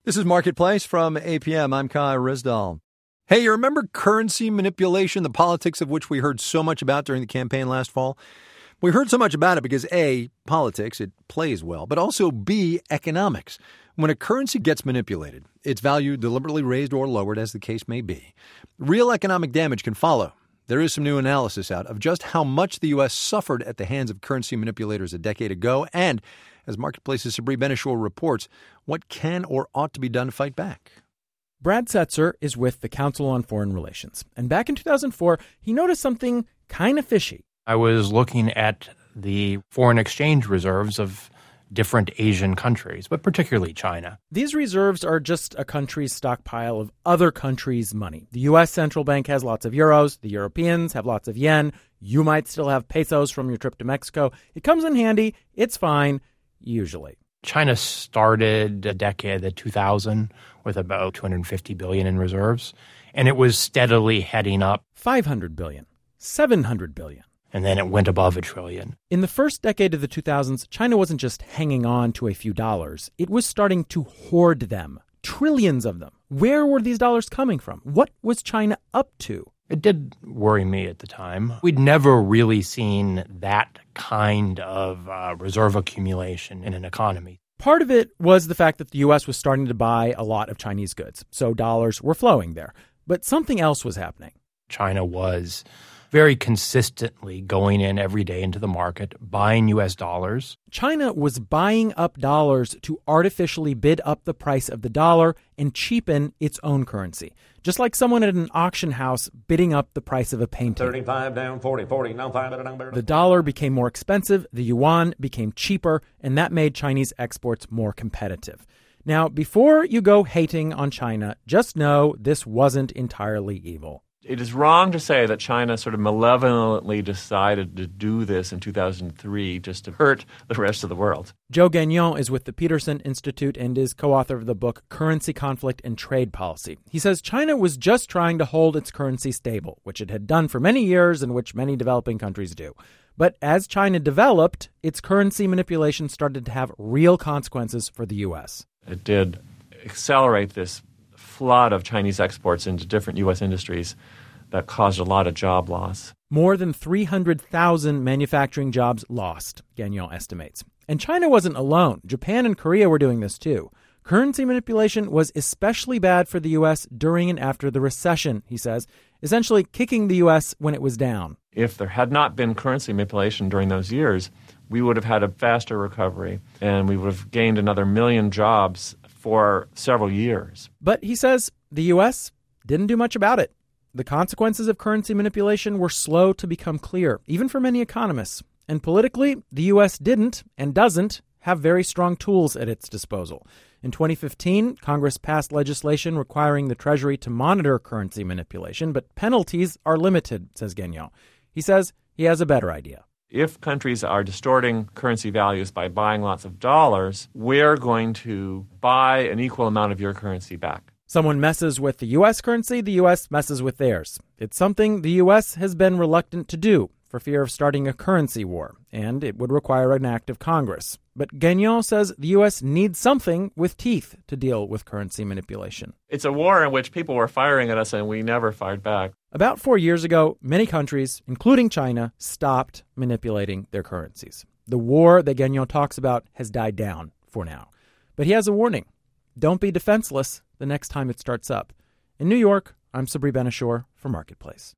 This is Marketplace from APM. I'm Kai Rizdal. Hey, you remember currency manipulation, the politics of which we heard so much about during the campaign last fall? We heard so much about it because A, politics, it plays well, but also B, economics. When a currency gets manipulated, its value deliberately raised or lowered as the case may be, real economic damage can follow. There is some new analysis out of just how much the U.S. suffered at the hands of currency manipulators a decade ago, and, as Marketplace's Sabri Ben-Achour reports, what can or ought to be done to fight back. Brad Setzer is with the Council on Foreign Relations, and back in 2004, he noticed something kind of fishy. I was looking at the foreign exchange reserves of different Asian countries, but particularly China. These reserves are just a country's stockpile of other countries' money. The U.S. central bank has lots of euros. The Europeans have lots of yen. You might still have pesos from your trip to Mexico. It comes in handy. It's fine, usually. China started a decade at 2000 with about $250 billion in reserves, and it was steadily heading up. $500 billion, $700 billion. And then it went above $1 trillion. In the first decade of the 2000s, China wasn't just hanging on to a few dollars. It was starting to hoard them, trillions of them. Where were these dollars coming from? What was China up to? It did worry me at the time. We'd never really seen that kind of reserve accumulation in an economy. Part of it was the fact that the U.S. was starting to buy a lot of Chinese goods, so dollars were flowing there. But something else was happening. China was very consistently going in every day into the market, buying U.S. dollars. China was buying up dollars to artificially bid up the price of the dollar and cheapen its own currency. Just like someone at an auction house bidding up the price of a painting. 35 down, 40, now 5. The dollar became more expensive, the yuan became cheaper, and that made Chinese exports more competitive. Now, before you go hating on China, just know this wasn't entirely evil. It is wrong to say that China sort of malevolently decided to do this in 2003 just to hurt the rest of the world. Joe Gagnon is with the Peterson Institute and is co-author of the book Currency Conflict and Trade Policy. He says China was just trying to hold its currency stable, which it had done for many years and which many developing countries do. But as China developed, its currency manipulation started to have real consequences for the U.S. It did accelerate this flood of Chinese exports into different U.S. industries that caused a lot of job loss. More than 300,000 manufacturing jobs lost, Gagnon estimates. And China wasn't alone. Japan and Korea were doing this too. Currency manipulation was especially bad for the U.S. during and after the recession, he says, essentially kicking the U.S. when it was down. If there had not been currency manipulation during those years, we would have had a faster recovery and we would have gained another 1 million jobs for several years. But he says the U.S. didn't do much about it. The consequences of currency manipulation were slow to become clear, even for many economists. And politically, the U.S. didn't and doesn't have very strong tools at its disposal. In 2015, Congress passed legislation requiring the Treasury to monitor currency manipulation, but penalties are limited, says Gagnon. He says he has a better idea. If countries are distorting currency values by buying lots of dollars, we're going to buy an equal amount of your currency back. Someone messes with the U.S. currency, the U.S. messes with theirs. It's something the U.S. has been reluctant to do for fear of starting a currency war, and it would require an act of Congress. But Gagnon says the U.S. needs something with teeth to deal with currency manipulation. It's a war in which people were firing at us and we never fired back. About 4 years ago, many countries, including China, stopped manipulating their currencies. The war that Gagnon talks about has died down for now. But he has a warning. Don't be defenseless the next time it starts up. In New York, I'm Sabri Ben-Achour for Marketplace.